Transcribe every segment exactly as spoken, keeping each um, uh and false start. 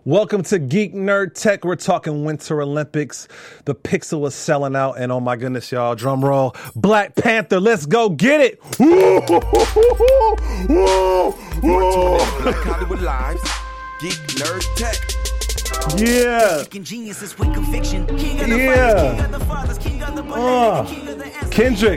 Welcome to Geek Nerd Tech. We're talking Winter Olympics. The Pixel is selling out, and oh my goodness, y'all, drum roll. Black Panther, let's go get it. Black Hollywood Lives, Geek Nerd Tech. Yeah. Yeah. Uh, Kendrick.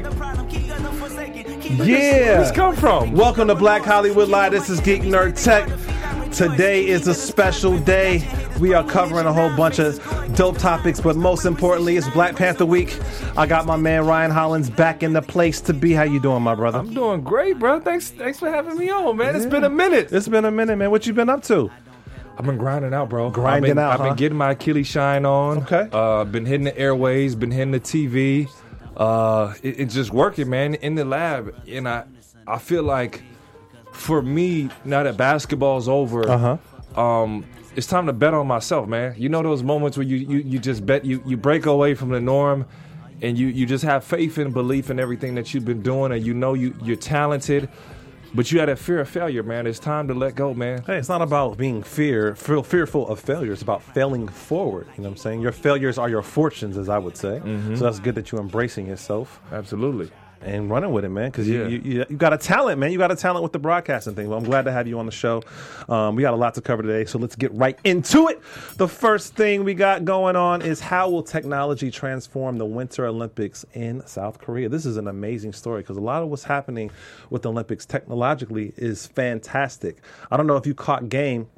Yeah. Where's this come from? Welcome to Black Hollywood Live. This is Geek Nerd Tech. Today is a special day. We are covering a whole bunch of dope topics, but most importantly, it's Black Panther Week. I got my man Ryan Hollins back in the place to be. How you doing, my brother? I'm doing great, bro. Thanks, thanks for having me on, man. It's yeah. been a minute. It's been a minute, man. What you been up to? I've been grinding out, bro. Grinding I've been, out, I've huh? been getting my Achilles shine on. Okay. Uh, been hitting the airways, been hitting the T V. Uh, it, it's just working, man, in the lab. And I, I feel like, for me, now that basketball's over, uh-huh. Um, it's time to bet on myself, man. You know those moments where you, you, you just bet, you, you break away from the norm and you, you just have faith and belief in everything that you've been doing, and you know you, you're talented, but you had a fear of failure, man. It's time to let go, man. Hey, it's not about being fear, feel fearful of failure. It's about failing forward. You know what I'm saying? Your failures are your fortunes, as I would say. Mm-hmm. So that's good that you're embracing yourself. Absolutely. And running with it, man, because yeah. you, you, you got a talent, man. You got a talent with the broadcasting thing. Well, I'm glad to have you on the show. Um, we got a lot to cover today, so let's get right into it. The first thing we got going on is how will technology transform the Winter Olympics in South Korea? This is an amazing story because a lot of what's happening with the Olympics technologically is fantastic. I don't know if you caught game,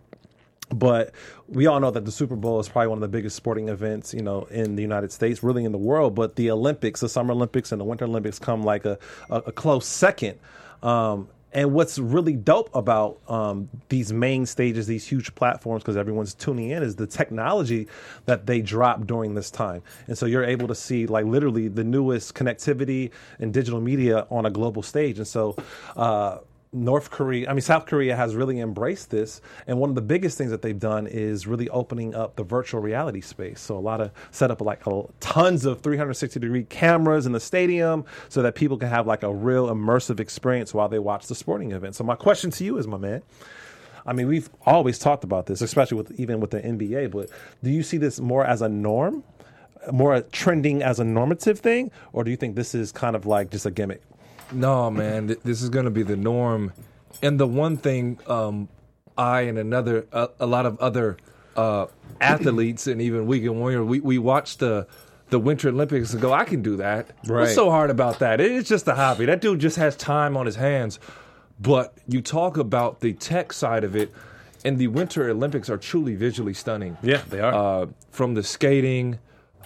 but we all know that the Super Bowl is probably one of the biggest sporting events, you know, in the United States, really in the world. But the Olympics, the Summer Olympics and the Winter Olympics come like a, a, a close second. Um, and what's really dope about um, these main stages, these huge platforms, because everyone's tuning in, is the technology that they drop during this time. And so you're able to see like literally the newest connectivity and digital media on a global stage. And so, uh, North Korea, I mean, South Korea has really embraced this. And one of the biggest things that they've done is really opening up the virtual reality space. So a lot of set up like a, tons of three sixty degree cameras in the stadium so that people can have like a real immersive experience while they watch the sporting event. So my question to you is, my man, I mean, we've always talked about this, especially with even with the N B A, but do you see this more as a norm, more trending as a normative thing, or do you think this is kind of like just a gimmick? No, man, th- this is going to be the norm. And the one thing um, I and another, uh, a lot of other uh, athletes and even Weekend Warrior, we, we watch the the Winter Olympics and go, I can do that. Right. What's so hard about that? It's just a hobby. That dude just has time on his hands. But you talk about the tech side of it, and the Winter Olympics are truly visually stunning. Yeah, they are. Uh, from the skating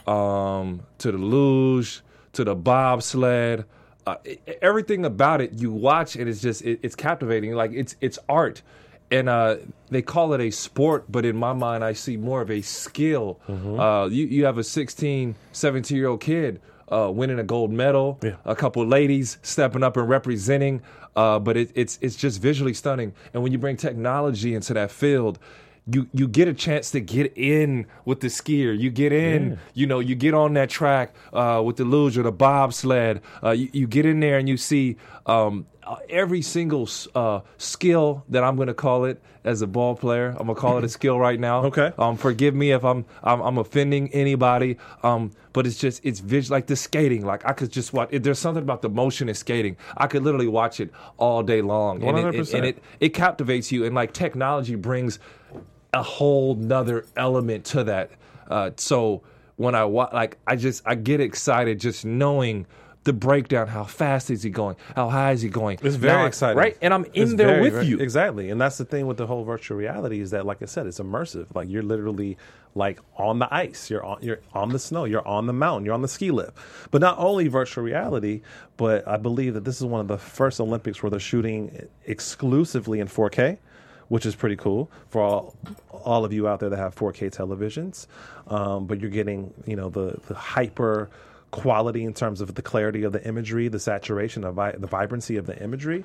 um, to the luge to the bobsled. Uh, everything about it you watch and it's just it, it's captivating. Like it's it's art, and uh, they call it a sport, but in my mind I see more of a skill. Mm-hmm. Uh, you you have a sixteen, seventeen year old kid uh, winning a gold medal, yeah. a couple of ladies stepping up and representing, uh, but it, it's it's just visually stunning. And when you bring technology into that field, You you get a chance to get in with the skier. You get in, yeah. you know, you get on that track uh, with the luge or the bobsled. Uh, you, you get in there and you see um, every single uh, skill that I'm going to call it as a ball player. I'm going to call it a skill right now. Okay. Um, forgive me if I'm I'm, I'm offending anybody. Um, but it's just it's visual, like the skating. Like I could just watch. There's something about the motion of skating. I could literally watch it all day long, and one hundred percent. it, and it it captivates you. And like technology brings a whole nother element to that. Uh, so when I wa- like, I just I get excited just knowing the breakdown. How fast is he going? How high is he going? It's very now, exciting, right? And I'm in it's there very, with very, you. Exactly, and that's the thing with the whole virtual reality is that, like I said, it's immersive. Like you're literally like on the ice, you're on you're on the snow, you're on the mountain, you're on the ski lift. But not only virtual reality, but I believe that this is one of the first Olympics where they're shooting exclusively in four K. Which is pretty cool for all all of you out there that have four K televisions. Um, but you're getting, you know, the, the hyper quality in terms of the clarity of the imagery, the saturation, the, vi- the vibrancy of the imagery.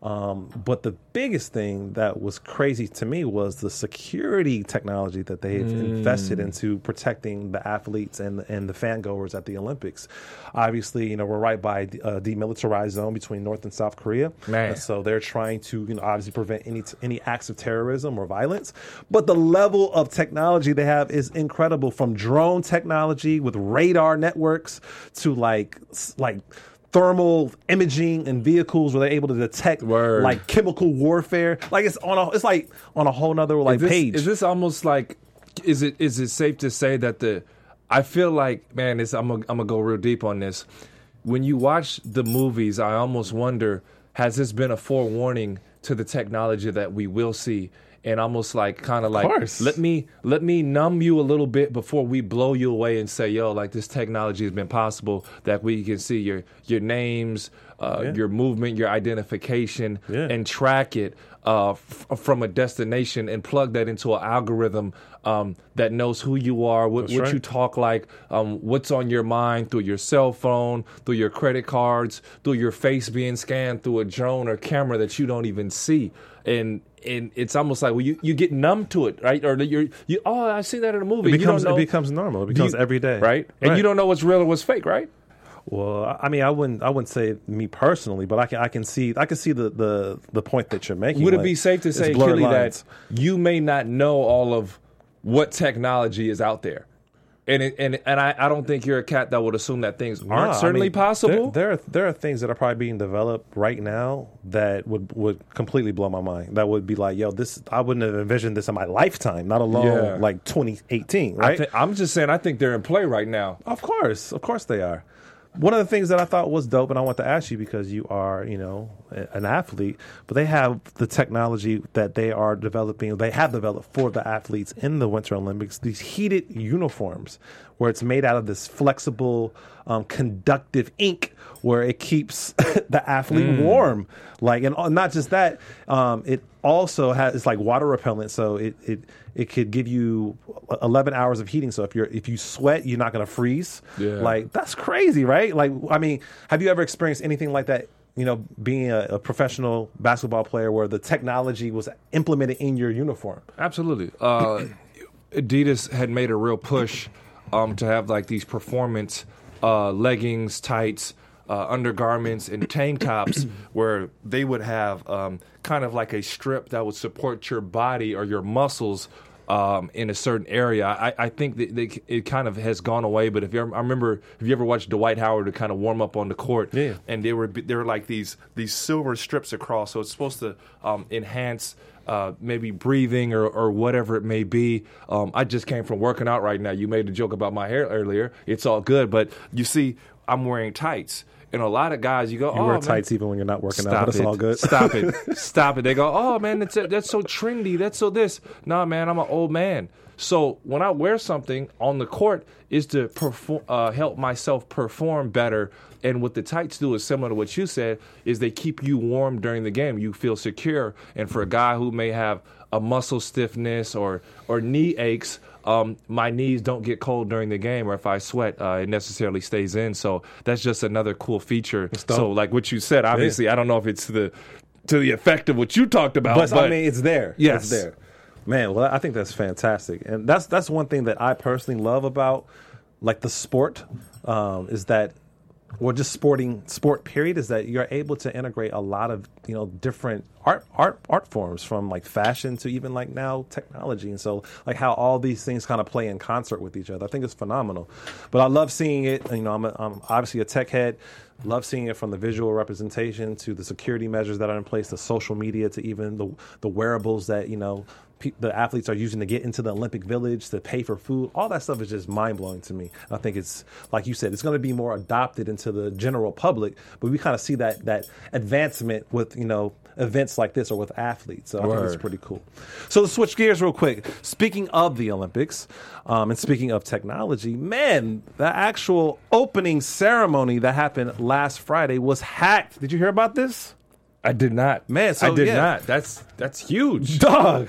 Um, but the biggest thing that was crazy to me was the security technology that they've mm. invested into protecting the athletes and and the fan goers at the Olympics. Obviously, you know, we're right by a demilitarized zone between North and South Korea. Man. And so they're trying to, you know, obviously prevent any any acts of terrorism or violence. But the level of technology they have is incredible, from drone technology with radar networks to like like thermal imaging in vehicles where they're able to detect Word. like chemical warfare. Like it's on a it's like on a whole nother like is this, page. Is this almost like is it is it safe to say that the I feel like, man, it's, I'm gonna I'm gonna go real deep on this. When you watch the movies, I almost wonder, has this been a forewarning to the technology that we will see? And almost like kind of like course. let me let me numb you a little bit before we blow you away and say, yo, like this technology has been possible that we can see your your names, uh, Yeah. your movement, your identification, Yeah. and track it uh, f- from a destination and plug that into an algorithm um, that knows who you are, what, That's what right. you talk like, um, what's on your mind through your cell phone, through your credit cards, through your face being scanned through a drone or camera that you don't even see. And and it's almost like, well, you, you get numb to it, right? Or you're, you, oh, I see that in a movie. It becomes you don't know, it becomes normal. It becomes you- every day, right? And Right. you don't know what's real or what's fake, right? Well, I mean, I wouldn't I wouldn't say me personally, but I can I can see I can see the the, the point that you're making. Would it Like, be safe to it's say, blurred Keely, lines. that you may not know all of what technology is out there? And it, and and I, I don't think you're a cat that would assume that things aren't No, I certainly mean, possible. There, there are there are things that are probably being developed right now that would, would completely blow my mind. That would be like, yo, this I wouldn't have envisioned this in my lifetime, not alone Yeah. like twenty eighteen, I right? thi- I'm just saying, I think they're in play right now. Of course, of course they are. One of the things that I thought was dope, and I want to ask you because you are, you know, a- an athlete, but they have the technology that they are developing, they have developed for the athletes in the Winter Olympics, these heated uniforms where it's made out of this flexible, um, conductive ink where it keeps the athlete warm. Like, and not just that, um, it also has, it's like water repellent, so it, it, it could give you eleven hours of heating. So if you're if you sweat, you're not going to freeze. Yeah. Like that's crazy, right? Like I mean, have you ever experienced anything like that? You know, being a, a professional basketball player, where the technology was implemented in your uniform. Absolutely. Uh, Adidas had made a real push um, to have like these performance uh, leggings, tights, uh, undergarments, and tank tops where they would have um, kind of like a strip that would support your body or your muscles um, in a certain area. I, I think that they, it kind of has gone away. But if you ever, I remember, if you ever watched Dwight Howard to kind of warm up on the court, Yeah. and they were they were like these these silver strips across, so it's supposed to um, enhance. Uh, maybe breathing or, or whatever it may be. Um, I just came from working out right now. You made a joke about my hair earlier. It's all good, but you see, I'm wearing tights. And a lot of guys, you go, You oh, wear man. tights even when you're not working Stop out, but it. it's all good. Stop it. Stop it. They go, oh, man, that's, that's so trendy. That's so this. Nah, man, I'm an old man. So when I wear something on the court is to perform, uh, help myself perform better. And what the tights do is similar to what you said, is they keep you warm during the game. You feel secure. And for a guy who may have a muscle stiffness or, or knee aches, Um, my knees don't get cold during the game, or if I sweat, uh, it necessarily stays in. So that's just another cool feature. dope. So, like what you said, obviously, I don't know if it's to the to the effect of what you talked about, But, but, I mean, it's there. Yes. It's there. Man, well, I think that's fantastic, and that's that's one thing that I personally love about like the sport um, is that, or just sporting sport period, is that you're able to integrate a lot of you know different art art art forms, from like fashion to even like now technology, and so like how all these things kind of play in concert with each other. I think it's phenomenal. But I love seeing it. You know, I'm, a, I'm obviously a tech head. Love seeing it from the visual representation to the security measures that are in place, to social media, to even the the wearables that you know pe- the athletes are using to get into the Olympic Village, to pay for food. All that stuff is just mind blowing to me. I think it's like you said, it's going to be more adopted into the general public, but we kind of see that that advancement with you know events like this or with athletes. So I think it's Word. pretty cool. So to switch gears real quick, speaking of the Olympics um, and speaking of technology, man, the actual opening ceremony that happened last Friday was hacked. Did you hear about this? I did not. Man, so, I did yeah. not. That's that's huge. Dog.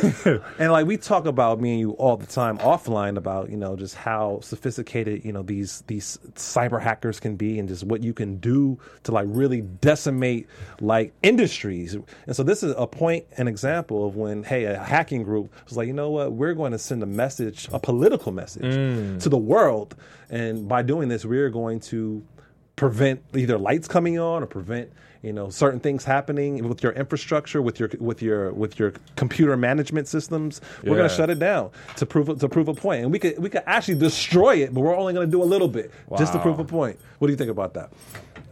And like we talk about, me and you all the time offline about, you know, just how sophisticated, you know, these these cyber hackers can be and just what you can do to like really decimate like industries. And so this is a point, an example of when, hey, a hacking group was like, you know what, we're going to send a message, a political message Mm. to the world. And by doing this, we're going to prevent either lights coming on or prevent, you know, certain things happening with your infrastructure, with your with your with your computer management systems. We're going Yeah. to shut it down to prove to prove a point, and we could we could actually destroy it, but we're only going to do a little bit just to Wow. prove a point. What do you think about that?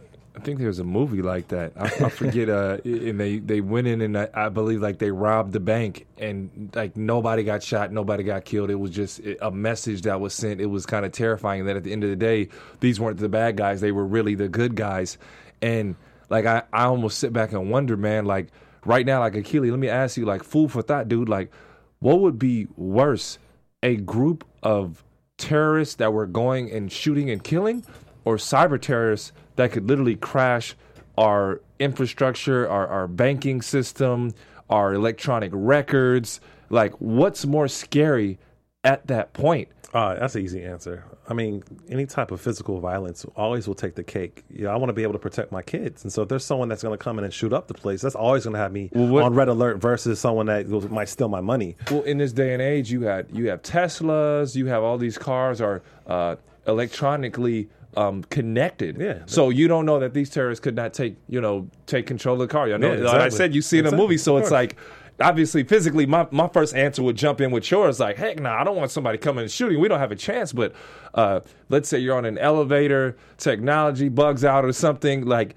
I think there was a movie like that. I, I forget. Uh, and they, they went in and I, I believe like they robbed the bank and like nobody got shot, nobody got killed. It was just a message that was sent. It was kind of terrifying that at the end of the day, these weren't the bad guys. They were really the good guys. And like I, I almost sit back and wonder, man, like right now, like Akili, let me ask you, like food for thought, dude, like what would be worse? A group of terrorists that were going and shooting and killing, or cyber terrorists that could literally crash our infrastructure, our, our banking system, our electronic records? Like, what's more scary at that point? Uh, that's an easy answer. I mean, any type of physical violence always will take the cake. Yeah, I want to be able to protect my kids, and so if there's someone that's going to come in and shoot up the place, that's always going to have me Well, what- on red alert versus someone that goes- might steal my money. Well, in this day and age, you had you have Teslas, you have all these cars are uh, electronically um, connected. Yeah. So you don't know that these terrorists could not take you know take control of the car. You know, Yeah, like I exactly. said, you see in a Exactly. movie, so Of it's course. like. Obviously, physically, my, my first answer would jump in with yours, like, heck, nah, I don't want somebody coming and shooting. We don't have a chance. But uh, let's say you're on an elevator, technology bugs out or something. Like,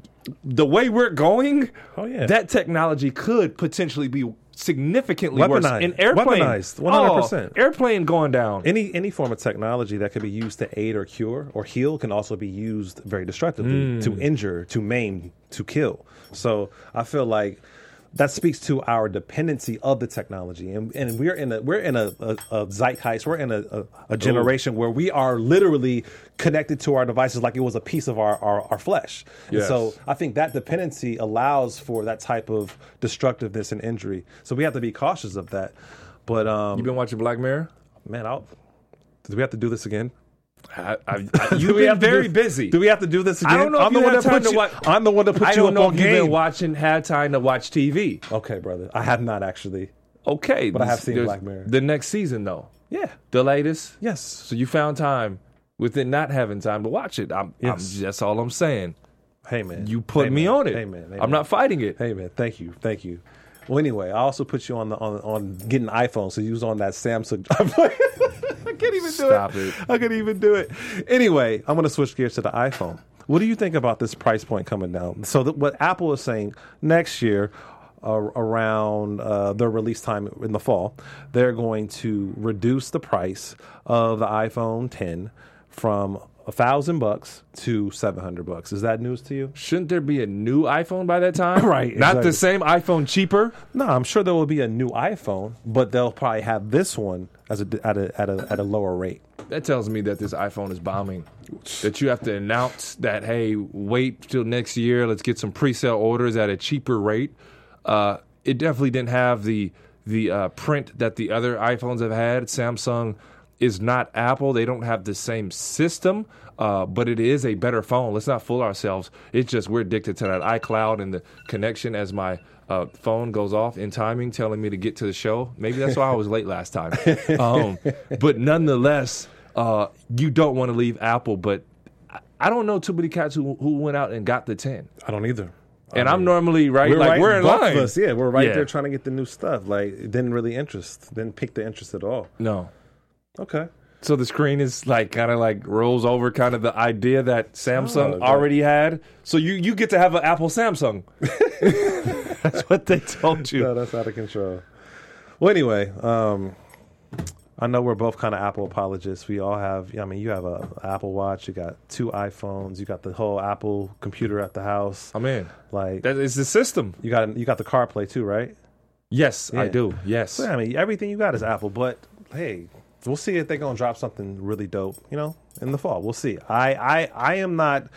the way we're going, Oh, yeah. that technology could potentially be significantly worse. Weaponized. An airplane, Weaponized, one hundred percent. Oh, airplane going down. Any any form of technology that could be used to aid or cure or heal can also be used very destructively to injure, to maim, to kill. So I feel like that speaks to our dependency of the technology, and and we're in a we're in a, a, a zeitgeist. We're in a, a, a generation where we are literally connected to our devices like it was a piece of our our, our flesh. And Yes. so I think that dependency allows for that type of destructiveness and injury. So we have to be cautious of that. But um, You been watching Black Mirror? man, I'll, do we have to do this again? I, I, I, Do you've we been have to very do- busy. Do we have to do this again? I don't know if I'm you the one have that time put to you. watch- I'm the one that put I you don't up know on if you've game. been watching, had time to watch T V. Okay, brother. I have not actually. Okay. But I have this- seen there's Black Mirror. The next season, though. Yeah. The latest. Yes. So you found time within not having time to watch it. I'm, Yes. I'm, that's all I'm saying. Hey man. You put Hey, me man. on it. Hey man. Hey, I'm man. not fighting it. Hey man. Thank you. Thank you. Well, anyway, I also put you on the on on getting iPhone, so you was on that Samsung. I can't even do Stop it. it. I can't even do it. Anyway, I'm going to switch gears to the iPhone. What do you think about this price point coming down? So that what Apple is saying next year, uh, around uh, their release time in the fall, they're going to reduce the price of the iPhone ten from a thousand bucks to seven hundred bucks. Is that news to you? Shouldn't there be a new iPhone by that time? Right, Not exactly. the same iPhone cheaper? No, I'm sure there will be a new iPhone, but they'll probably have this one as a at a at a at a lower rate. That tells me that this iPhone is bombing. That you have to announce that, hey, wait till next year. Let's get some pre-sale orders at a cheaper rate. Uh, it definitely didn't have the the uh, print that the other iPhones have had. Samsung is not Apple. They don't have the same system, uh, but it is a better phone. Let's not fool ourselves. It's just we're addicted to that iCloud and the connection as my uh, phone goes off in timing, telling me to get to the show. Maybe that's why I was late last time. Um, but nonetheless, uh, you don't want to leave Apple. But I- I don't know too many cats who, who went out and got the ten. I don't either. And I I'm mean, normally right, We're like right, we're in both line. of us, yeah, we're right Yeah. there trying to get the new stuff. Like, it didn't really interest, didn't pique the interest at all. No. Okay. So the screen is like kind of like rolls over kind of the idea that Samsung Oh, that- already had. So you, you get to have an Apple Samsung. That's what they told you. No, that's out of control. Well, anyway, um, I know we're both kind of Apple apologists. We all have, I mean, you have a Apple Watch, you got two iPhones, you got the whole Apple computer at the house. I'm in. Like, That is the system. you got you got the CarPlay too, right? Yes, I Yeah. do. Yes. So, I mean, everything you got is Apple, but hey, we'll see if they're gonna drop something really dope, you know, in the fall. We'll see. I I, I am not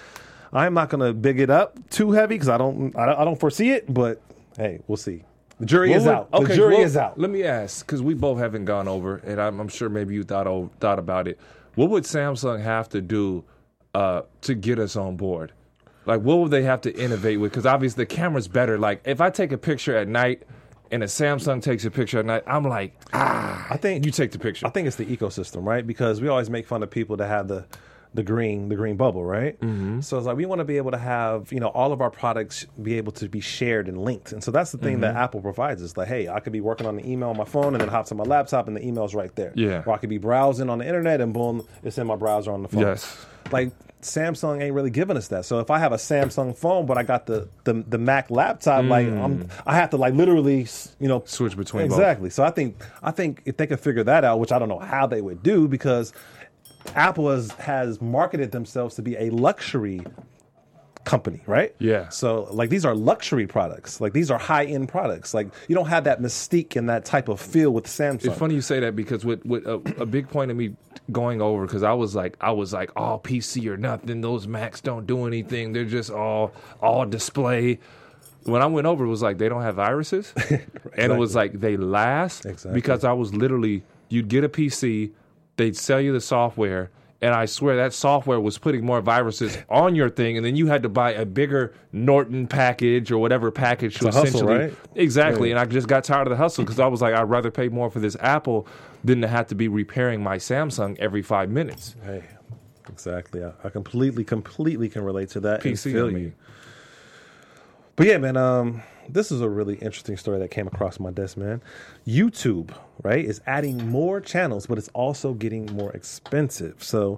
I'm not going to big it up too heavy because I don't, I don't I don't foresee it. But hey, we'll see. The jury What is would- out. The okay, jury well, is out. Let me ask, because we both haven't gone over, and I'm, I'm sure maybe you thought o- thought about it. What would Samsung have to do uh, to get us on board? Like, what would they have to innovate with? Because obviously the camera's better. Like, if I take a picture at night and a Samsung takes a picture at night, I'm like, ah, I think you take the picture. I think it's the ecosystem, right? Because we always make fun of people that have the the green the green bubble, right? Mm-hmm. So it's like we want to be able to have, you know, all of our products be able to be shared and linked. And so that's the thing Mm-hmm. that Apple provides. It's like, hey, I could be working on the email on my phone and then hops on my laptop and the email's right there. Yeah. Or I could be browsing on the internet and boom, it's in my browser on the phone. Yes. Like Samsung ain't really giving us that. So if I have a Samsung phone but I got the the, the Mac laptop, like I'm, I have to like literally, you know, Switch between both. exactly. So I think I think if they could figure that out, which I don't know how they would do, because Apple has, has marketed themselves to be a luxury company, right? Yeah. So like these are luxury products. Like these are high end products. Like you don't have that mystique and that type of feel with Samsung. It's funny you say that because with, with a, a big point of me going over, because I was like, I was like, all P C or nothing. Those Macs don't do anything. They're just all all display. When I went over, it was like they don't have viruses, and it was like they last. Exactly. Because I was literally, you'd get a P C, they'd sell you the software. And I swear that software was putting more viruses on your thing, and then you had to buy a bigger Norton package or whatever package to It's a hustle, essentially right? exactly. Yeah. And I just got tired of the hustle because I was like, I'd rather pay more for this Apple than to have to be repairing my Samsung every five minutes. Hey, exactly. I, I completely, completely can relate to that. P and C feel on me. you. But yeah, man, um, this is a really interesting story that came across my desk, man. YouTube, right, is adding more channels, but it's also getting more expensive. So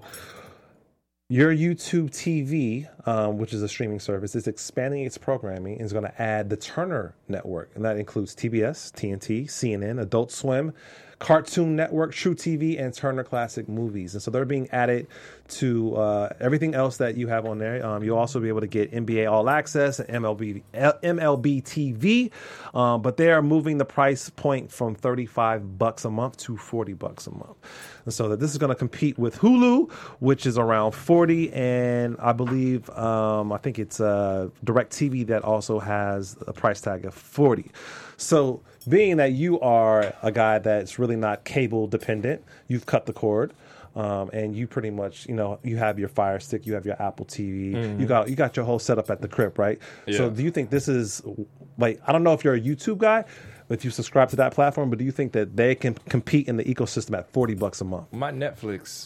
your YouTube T V, um, which is a streaming service, is expanding its programming and is going to add the Turner Network. And that includes T B S, T N T, C N N, Adult Swim, Cartoon Network, True T V, and Turner Classic Movies. And so they're being added to uh, everything else that you have on there. Um, you'll also be able to get N B A All Access and M L B M L B T V, um, but they are moving the price point from thirty-five bucks a month to forty bucks a month. And so that this is going to compete with Hulu, which is around forty, and I believe um, I think it's uh, DirecTV that also has a price tag of forty. So being that you are a guy that's really not cable dependent, you've cut the cord. Um, and you pretty much, you know, you have your Fire Stick, you have your Apple T V, mm-hmm. you got you got your whole setup at the crib, right? Yeah. So do you think this is, like, I don't know if you're a YouTube guy, if you subscribe to that platform, but do you think that they can compete in the ecosystem at forty bucks a month? My Netflix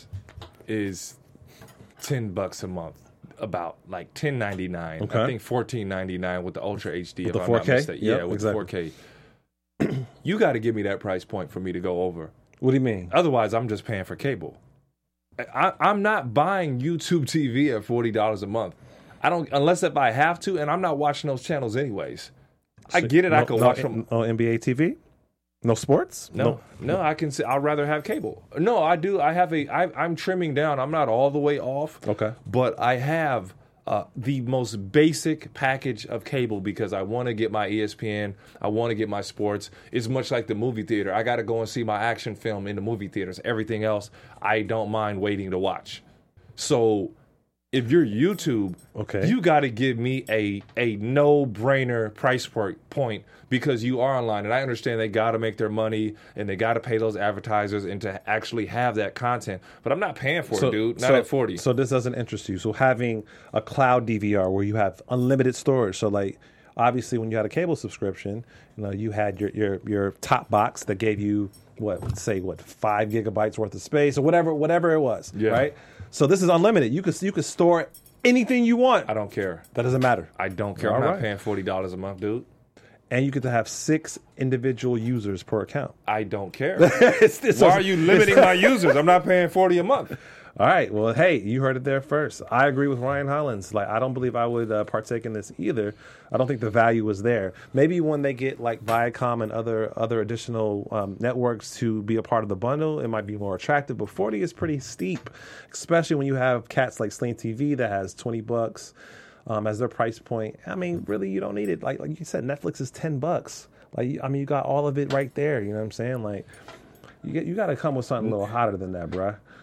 is ten bucks a month. About like ten ninety-nine. Okay. I think fourteen ninety-nine with the Ultra H D. With if the I'm four not K? mistaken. Yep, Yeah, with exactly. the four K. You got to give me that price point for me to go over. What do you mean? Otherwise, I'm just paying for cable. I, I'm not buying YouTube T V at forty dollars a month. I don't, unless if I have to, and I'm not watching those channels anyways. I get it. No, I can no, watch them. No N B A T V? No sports? No, no, I can. See, I'd rather have cable. No, I do. I have a. I, I'm trimming down. I'm not all the way off. Okay. But I have uh, the most basic package of cable because I want to get my E S P N. I want to get my sports. It's much like the movie theater. I got to go and see my action film in the movie theaters. Everything else, I don't mind waiting to watch. So if you're YouTube, Okay. you got to give me a a no-brainer price point because you are online. And I understand they got to make their money and they got to pay those advertisers and to actually have that content. But I'm not paying for it, dude. Not so, at forty. So this doesn't interest you. So having a cloud D V R where you have unlimited storage. So like obviously when you had a cable subscription, you know, you had your your your top box that gave you what say what five gigabytes worth of space or whatever whatever it was. Yeah. Right. So this is unlimited. You could you could store anything you want. I don't care. That doesn't matter. I don't care. All I'm not right. paying forty dollars a month, dude. And you get to have six individual users per account. I don't care. It's- it's- Why are you limiting my users? I'm not paying forty a month. All right. Well, hey, you heard it there first. I agree with Ryan Hollins. Like, I don't believe I would uh, partake in this either. I don't think the value was there. Maybe when they get like Viacom and other other additional um, networks to be a part of the bundle, it might be more attractive. But forty is pretty steep, especially when you have cats like Sling T V that has twenty bucks um, as their price point. I mean, really, you don't need it. Like like you said, Netflix is ten bucks. Like, I mean, you got all of it right there. You know what I'm saying? Like, you get, you got to come with something a little hotter than that, bruh.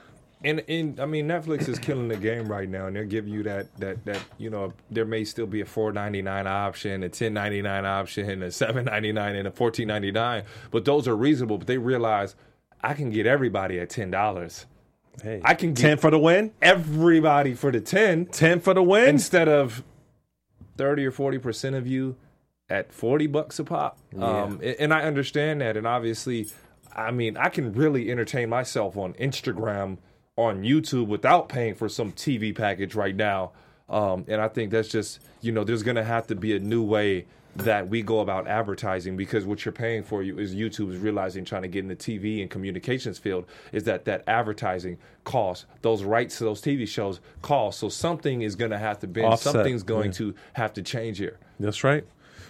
And, and I mean, Netflix is killing the game right now, and they're giving you that that that you know there may still be a four ninety-nine option, a ten ninety-nine option, a seven ninety-nine, and a fourteen ninety-nine. But those are reasonable. But they realize I can get everybody at ten dollars. Hey, I can get ten for the win. everybody for the ten Ten for the win. instead of thirty or forty percent of you at forty bucks a pop. Yeah. Um, and, and I understand that, and obviously, I mean, I can really entertain myself on Instagram, on YouTube without paying for some T V package right now. Um, and I think that's just, you know, there's going to have to be a new way that we go about advertising, because what you're paying for you is YouTube is realizing, trying to get in the T V and communications field, is that that advertising costs, those rights to those T V shows cost. So something is going to have to bend. Offset, Something's going yeah. to have to change here. That's right.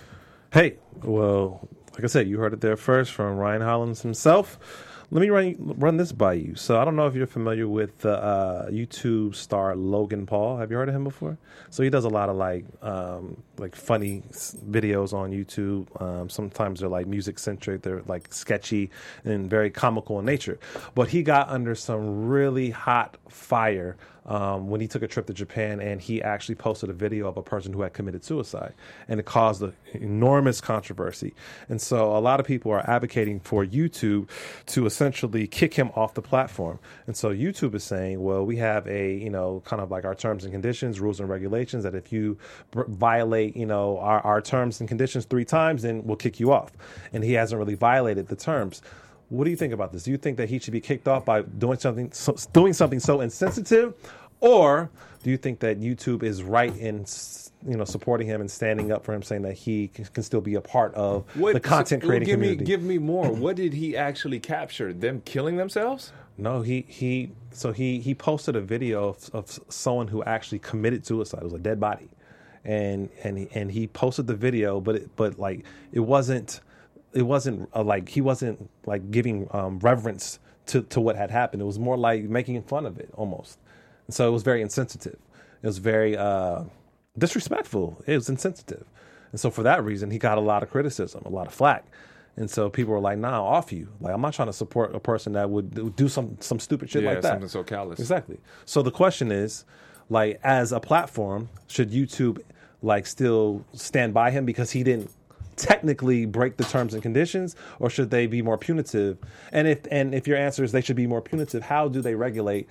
Hey, well, like I said, you heard it there first from Ryan Hollins himself. Let me run run this by you. So I don't know if you're familiar with uh, YouTube star Logan Paul. Have you heard of him before? So he does a lot of like um, like funny s- videos on YouTube. Um, sometimes they're like music centric. They're like sketchy and very comical in nature. But he got under some really hot fire um, when he took a trip to Japan, and he actually posted a video of a person who had committed suicide, and it caused an enormous controversy. And so a lot of people are advocating for YouTube to essentially kick him off the platform. And so YouTube is saying, well, we have a, you know, kind of like our terms and conditions, rules and regulations, that if you b- violate, you know, our, our terms and conditions three times, then we'll kick you off. And he hasn't really violated the terms. What do you think about this? Do you think that he should be kicked off by doing something so, doing something so insensitive, or do you think that YouTube is right in, you know, supporting him and standing up for him, saying that he can, can still be a part of the content so, creating give community? Me, give me more. What did he actually capture? Them killing themselves? No, he he. So he he posted a video of, of someone who actually committed suicide. It was a dead body, and and he, and he posted the video, but it, but like it wasn't. It wasn't uh, like he wasn't like giving um, reverence to, to what had happened. It was more like making fun of it almost. And so it was very insensitive. It was very uh, disrespectful. It was insensitive. And so for that reason, he got a lot of criticism, a lot of flack. And so people were like, nah, off you. Like, I'm not trying to support a person that would do- do some some stupid shit Yeah, like that. something so callous. Exactly. So the question is, like, as a platform, should YouTube like still stand by him because he didn't technically break the terms and conditions, or should they be more punitive? And if and if your answer is they should be more punitive, how do they regulate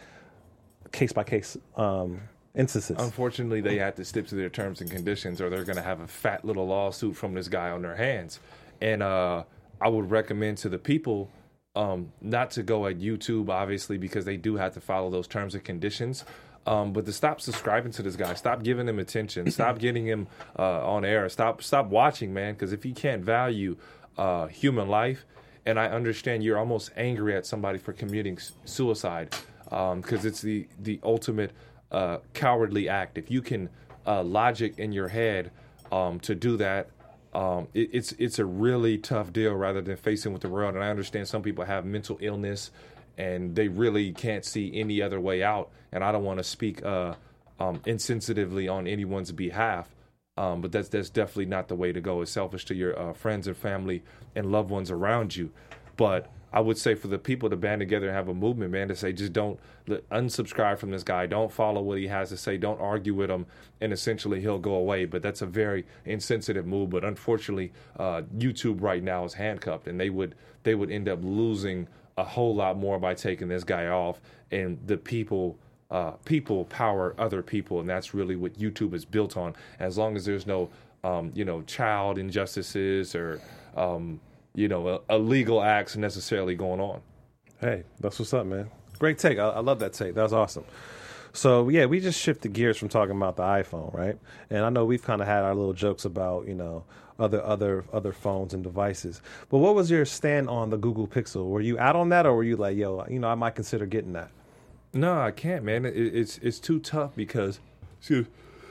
case by case um, instances? Unfortunately, they have to stick to their terms and conditions, or they're going to have a fat little lawsuit from this guy on their hands. And uh, I would recommend to the people um, not to go at YouTube, obviously, because they do have to follow those terms and conditions. Um, but to stop subscribing to this guy, stop giving him attention, stop getting him uh, on air, stop stop watching, man. Because if you can't value uh, human life, and I understand you're almost angry at somebody for committing s- suicide, because um, it's the the ultimate uh, cowardly act. If you can uh, logic in your head um, to do that, um, it, it's it's a really tough deal rather than facing with the world. And I understand some people have mental illness and they really can't see any other way out. And I don't want to speak uh, um, insensitively on anyone's behalf, um, but that's that's definitely not the way to go. It's selfish to your uh, friends and family and loved ones around you. But I would say for the people to band together and have a movement, man, to say just don't let, unsubscribe from this guy. Don't follow what he has to say. Don't argue with him, and essentially he'll go away. But that's a very insensitive move. But unfortunately, uh, YouTube right now is handcuffed, and they would they would end up losing a whole lot more by taking this guy off. And the people uh, people power other people, and that's really what YouTube is built on. As long as there's no um, you know child injustices or um, you know, illegal acts necessarily going on. Hey, that's what's up, man. Great take. I, I love that take. That was awesome. So, yeah, we just shifted gears from talking about the iPhone, right? And I know we've kind of had our little jokes about, you know, other other other phones and devices. But what was your stand on the Google Pixel? Were you out on that, or were you like, yo, you know, I might consider getting that? No, I can't, man. It, it's it's too tough because excuse,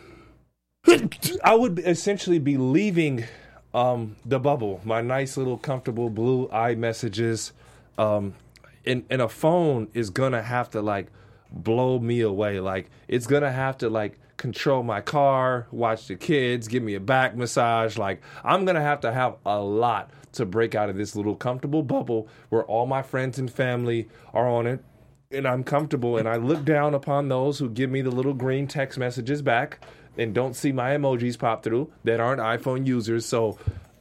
I would essentially be leaving Um, the bubble, my nice little comfortable blue iMessages, um, and, and a phone is gonna have to like blow me away. Like it's gonna have to like control my car, watch the kids, give me a back massage. Like I'm gonna have to have a lot to break out of this little comfortable bubble where all my friends and family are on it. and I'm comfortable, and I look down upon those who give me the little green text messages back and don't see my emojis pop through that aren't iPhone users. So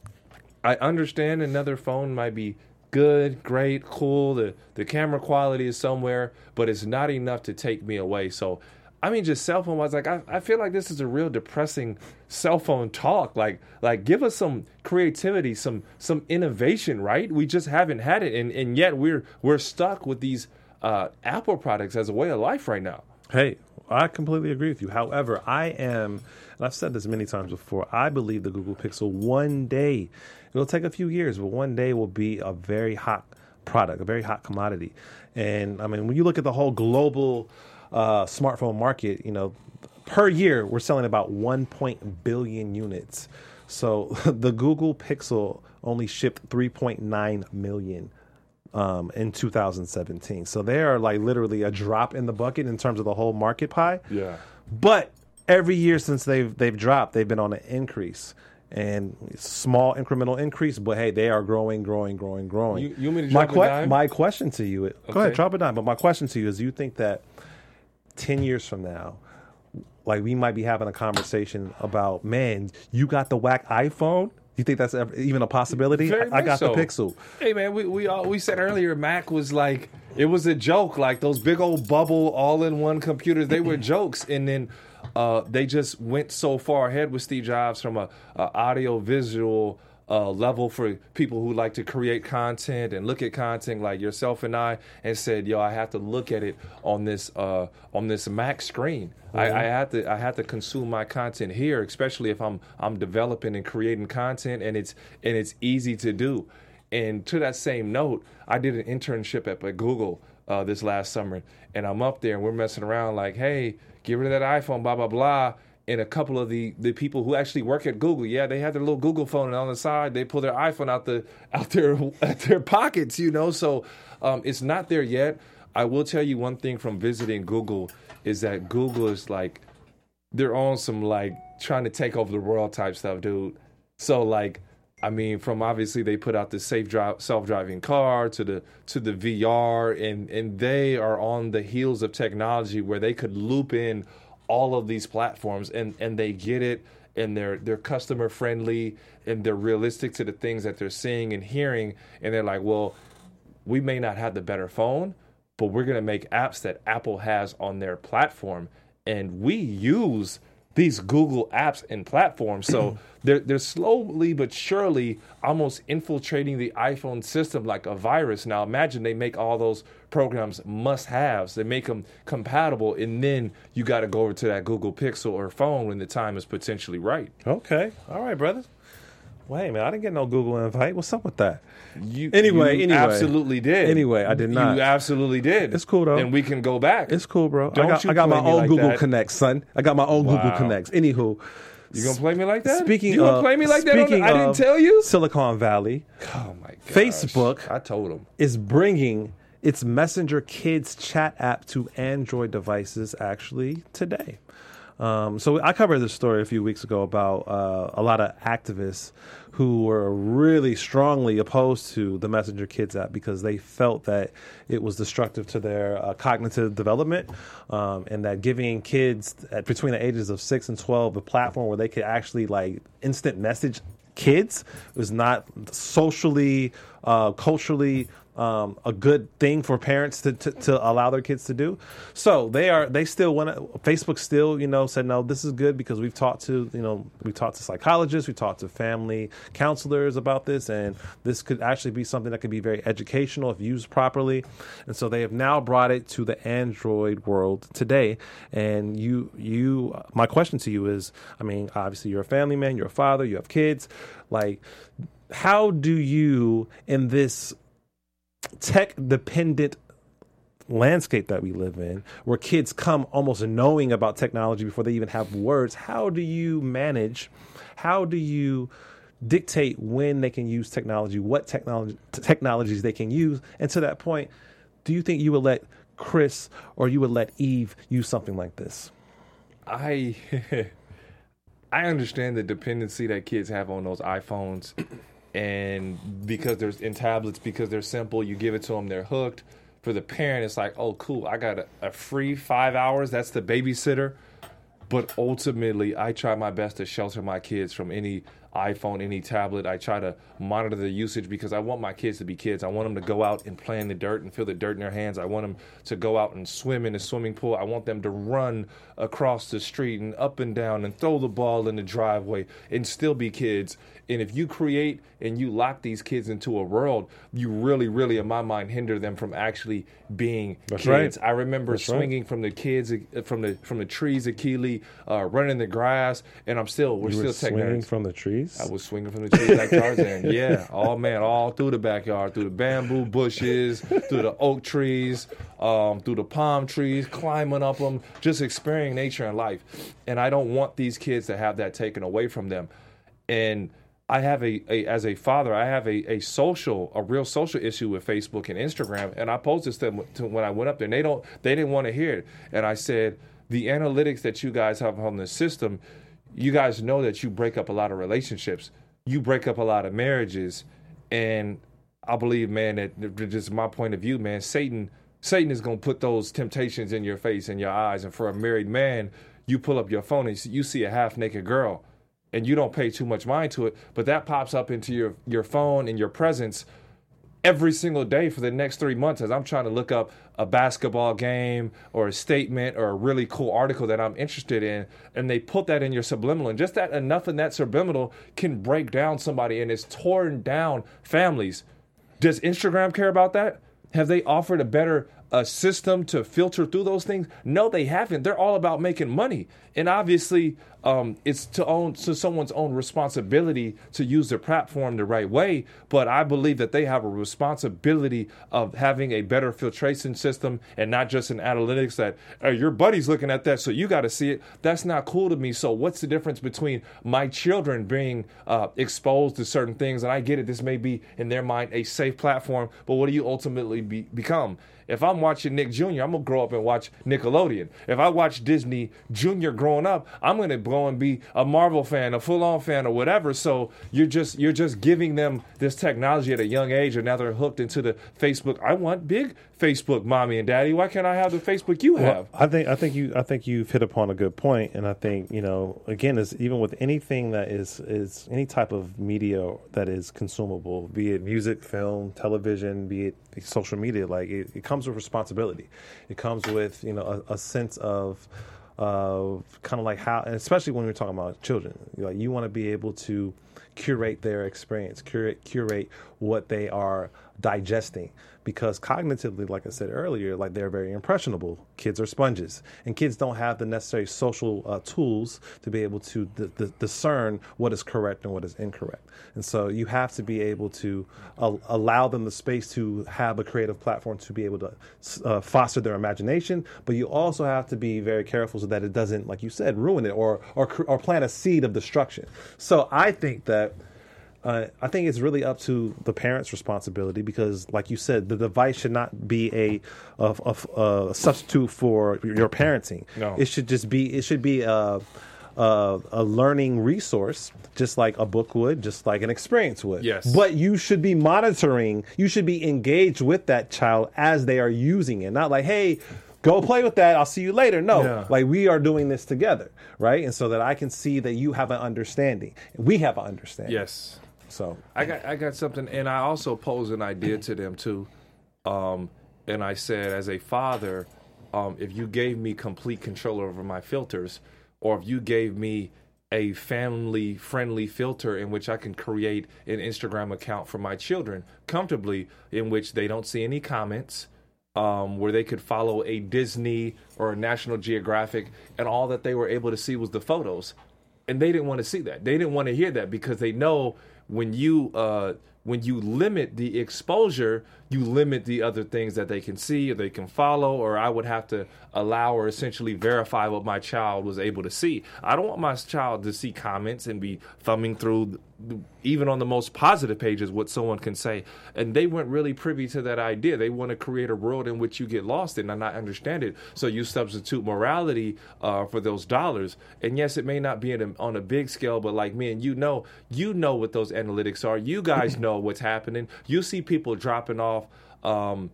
I understand another phone might be good, great, cool. The the camera quality is somewhere, but it's not enough to take me away. So, I mean, just cell phone wise, like I, I feel like this is a real depressing cell phone talk. Like, like give us some creativity, some some innovation, right? We just haven't had it, and and yet we're we're stuck with these uh, Apple products as a way of life right now. Hey, I completely agree with you. However, I am, and I've said this many times before, I believe the Google Pixel one day, it'll take a few years, but one day will be a very hot product, a very hot commodity. And I mean, when you look at the whole global uh, smartphone market, you know, per year, we're selling about one point one billion units. So the Google Pixel only shipped three point nine million Um, in two thousand seventeen. So they are like literally a drop in the bucket in terms of the whole market pie. Yeah. But every year since they've they've dropped, they've been on an increase. And small incremental increase, but hey, they are growing, growing, growing, growing. You, you want me to my drop a dime? My question to you, is, Okay. go ahead, drop a dime. But my question to you is, do you think that ten years from now, like we might be having a conversation about, man, you got the whack iPhone? You think that's ever, even a possibility? Very I, I much got so. the Pixel. Hey man, we we all, we said earlier Mac was like it was a joke, like those big old bubble all-in-one computers. They were jokes, and then uh, they just went so far ahead with Steve Jobs from a, a audio visual uh, level for people who like to create content and look at content like yourself and I, and said, "Yo, I have to look at it on this uh, on this Mac screen. I, I have to I have to consume my content here, especially if I'm I'm developing and creating content, and it's and it's easy to do." And to that same note, I did an internship at, at Google uh, this last summer, and I'm up there and we're messing around like, "Hey, get rid of that iPhone, blah blah blah." And a couple of the, the people who actually work at Google, yeah, they have their little Google phone, and on the side they pull their iPhone out the out their out their pockets, you know. So um, it's not there yet. I will tell you one thing from visiting Google is that Google is like they're on some like trying to take over the world type stuff, dude. So like, I mean, from obviously they put out the safe drive, self-driving car to the to the V R, and and they are on the heels of technology where they could loop in all of these platforms, and, and they get it, and they're they're customer friendly, and they're realistic to the things that they're seeing and hearing, and they're like, well, we may not have the better phone, but we're gonna make apps that Apple has on their platform, and we use these Google apps and platforms. So they're they're slowly but surely almost infiltrating the iPhone system like a virus. Now imagine they make all those programs must-haves. They make them compatible, and then you got to go over to that Google Pixel or phone when the time is potentially right. Okay. All right, brother. Wait, man, I didn't get no Google invite. What's up with that? You, Anyway, you anyway. absolutely did. Anyway, I did not. You absolutely did. It's cool, though. And we can go back. It's cool, bro. Don't I got, you I got my play me own like Google that. Connects, son. I got my own Google Wow. Connects. Anywho, You gonna play me like that? Speaking you gonna of, play me like that? On the, speaking I didn't of tell you. Silicon Valley Oh my god. Facebook. I told him. is bringing its Messenger Kids chat app to Android devices actually today. Um, so I covered this story a few weeks ago about uh, a lot of activists who were really strongly opposed to the Messenger Kids app because they felt that it was destructive to their uh, cognitive development, um, and that giving kids at, between the ages of six and twelve a platform where they could actually like instant message kids was not socially, uh, culturally um, a good thing for parents to, to, to allow their kids to do. So they are they still want to. Facebook still you know said no, this is good because we've talked to you know we talked to psychologists, we talked to family counselors about this, and this could actually be something that could be very educational if used properly. And so they have now brought it to the Android world today. And you you my question to you is, I mean, obviously you're a family man, you're a father, you have kids. Like, how do you in this tech dependent landscape that we live in, where kids come almost knowing about technology before they even have words, how do you manage, how do you dictate when they can use technology, what technology technologies they can use? And to that point, do you think you would let Chris or you would let Eve use something like this? I I understand the dependency that kids have on those iPhones, and because there's in tablets, because they're simple, you give it to them, they're hooked. For the parent, it's like, oh, cool, I got a, a free five hours. That's the babysitter. But ultimately, I try my best to shelter my kids from any iPhone, any tablet. I try to monitor the usage because I want my kids to be kids. I want them to go out and play in the dirt and feel the dirt in their hands. I want them to go out and swim in the swimming pool. I want them to run across the street and up and down and throw the ball in the driveway and still be kids. And if you create and you lock these kids into a world, you really, really, in my mind, hinder them from actually being That's kids. right. I remember That's swinging right. from the kids, uh, from the from the trees at Keeley, uh, running the grass, and I'm still, we're You still were tech swinging nerds. from the trees. I was swinging from the trees like Tarzan. Yeah, oh man, all through the backyard, through the bamboo bushes, through the oak trees, um, through the palm trees, climbing up them, just experiencing nature and life. And I don't want these kids to have that taken away from them. And I have a, a as a father, I have a, a social, a real social issue with Facebook and Instagram. And I posed this to them to when I went up there, and they don't, they didn't want to hear it. And I said, the analytics that you guys have on the system, you guys know that you break up a lot of relationships. You break up a lot of marriages. And I believe, man, that just my point of view, man, Satan, Satan is going to put those temptations in your face and your eyes. And for a married man, you pull up your phone and you see a half naked girl and you don't pay too much mind to it, but that pops up into your, your phone and your presence every single day for the next three months as I'm trying to look up a basketball game or a statement or a really cool article that I'm interested in, and they put that in your subliminal. And just that enough in that subliminal can break down somebody, and it's torn down families. Does Instagram care about that? Have they offered a better uh, system to filter through those things? No, they haven't. They're all about making money. And obviously, um, it's to own to someone's own responsibility to use their platform the right way. But I believe that they have a responsibility of having a better filtration system and not just an analytics that hey, your buddy's looking at that, so you got to see it. That's not cool to me. So what's the difference between my children being uh, exposed to certain things? And I get it. This may be in their mind a safe platform, but what do you ultimately be, become? If I'm watching Nick Junior, I'm going to grow up and watch Nickelodeon. If I watch Disney Junior growing up, I'm going to go and be a Marvel fan, a full-on fan, or whatever. So you're just you're just giving them this technology at a young age, and now they're hooked into the Facebook. I want big Facebook, mommy and daddy. Why can't I have the Facebook you have? Well, I think I think you I think you've hit upon a good point, and I think you know again is even with anything that is is any type of media that is consumable, be it music, film, television, be it social media, like it, it comes with responsibility. It comes with you know a, a sense of of kind of like how, and especially when we're talking about children, like you want to be able to curate their experience, curate curate what they are digesting, because cognitively, like I said earlier, like they're very impressionable. Kids are sponges, and kids don't have the necessary social uh, tools to be able to d- d- discern what is correct and what is incorrect. And so you have to be able to uh, allow them the space to have a creative platform to be able to uh, foster their imagination, but you also have to be very careful so that it doesn't, like you said, ruin it or or, or plant a seed of destruction. So I think that Uh, I think it's really up to the parent's responsibility because, like you said, the device should not be a, a, a, a substitute for your parenting. No. It should just be, it should be a, a, a learning resource, just like a book would, just like an experience would. Yes. But you should be monitoring, you should be engaged with that child as they are using it. Not like, hey, go play with that, I'll see you later. No, Yeah. like we are doing this together, right? And so that I can see that you have an understanding. We have an understanding. Yes. So I got I got something, and I also posed an idea to them too, um, and I said, as a father, um, if you gave me complete control over my filters, or if you gave me a family-friendly filter in which I can create an Instagram account for my children comfortably, in which they don't see any comments, um, where they could follow a Disney or a National Geographic, and all that they were able to see was the photos, and they didn't want to see that. They didn't want to hear that because they know. When you uh, when you limit the exposure, you limit the other things that they can see or they can follow, or I would have to allow or essentially verify what my child was able to see. I don't want my child to see comments and be thumbing through, even on the most positive pages, what someone can say. And they weren't really privy to that idea. They want to create a world in which you get lost in and not understand it. So you substitute morality uh, for those dollars. And yes, it may not be in a, on a big scale, but like me and you know, you know what those analytics are. You guys know what's happening. You see people dropping off um,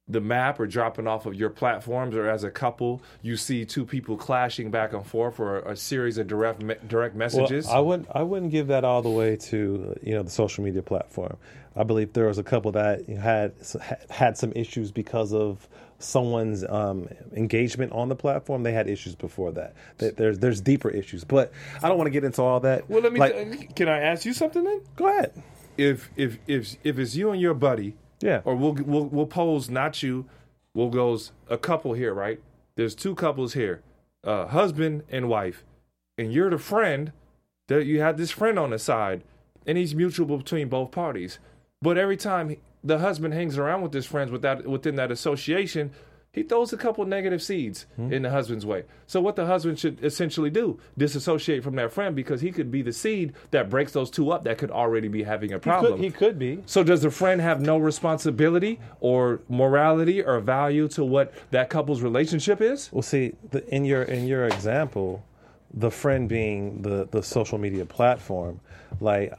the map or dropping off of your platforms, or as a couple, you see two people clashing back and forth, or a, a series of direct me- direct messages? Well, I wouldn't. I wouldn't give that all the way to you know the social media platform. I believe there was a couple that had had some issues because of someone's um, engagement on the platform. They had issues before that. There's there's deeper issues, but I don't want to get into all that. Well, let me. Like, Th- can I ask you something then? go ahead. If if if if it's you and your buddy, Yeah. or we'll we'll we'll pose not you, we'll goes a couple here, right? There's two couples here, uh, husband and wife, and you're the friend that you had this friend on the side, and he's mutual between both parties. But every time the husband hangs around with his friends without within that association, he throws a couple negative seeds mm-hmm. in the husband's way. So what the husband should essentially do, disassociate from that friend, because he could be the seed that breaks those two up that could already be having a problem. He could, he could be. So does the friend have no responsibility or morality or value to what that couple's relationship is? Well, see, the, in your in your example, the friend being the, the social media platform, like,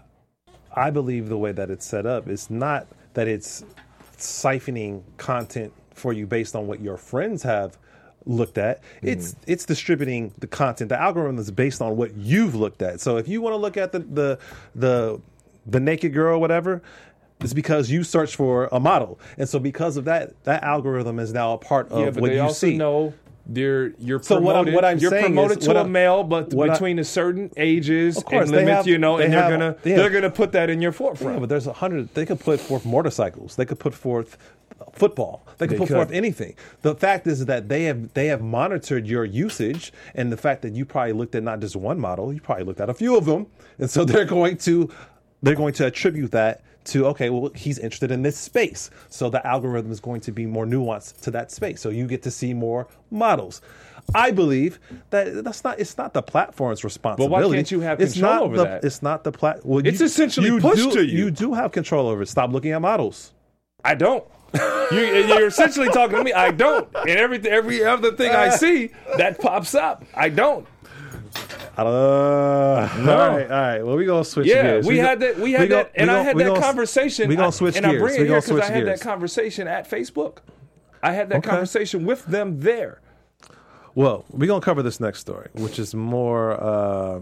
I believe the way that it's set up is not that it's siphoning content for you based on what your friends have looked at. Mm-hmm. It's it's distributing the content. The algorithm is based on what you've looked at. So if you want to look at the the the, the naked girl or whatever, it's because you search for a model. And so because of that, that algorithm is now a part of yeah, but what they you also see. Know You're you're so promoted, what I'm, what I'm you're saying promoted is, to a I, male, but between I, a certain ages of course, and they limits, have, you know, they and they're have, gonna they they're have, gonna put that in your forefront. Yeah, but there's a hundred. They could put forth motorcycles. They could put forth football. They could They put could. forth anything. The fact is that they have they have monitored your usage, and the fact that you probably looked at not just one model, you probably looked at a few of them, and so they're going to they're going to attribute that to, okay, well, he's interested in this space, so the algorithm is going to be more nuanced to that space, so you get to see more models. I believe that that's not. It's not the platform's responsibility. But why can't you have it's control not over the, that? It's not the plat. Well, It's you, essentially you pushed do, to you. You do have control over it. Stop looking at models. I don't. you, you're essentially talking to me. I don't. And every every other thing I see that pops up, I don't. Uh, No. All right, all right. Well, we gonna switch Yeah, gears. we, go- had that. We had we go- that, and we I go- had we that gonna- conversation. We gonna I- switch and gears. I bring it we here gonna because switch I had gears. that conversation at Facebook. I had that Okay. conversation with them there. Well, we're going to cover this next story, which is more uh,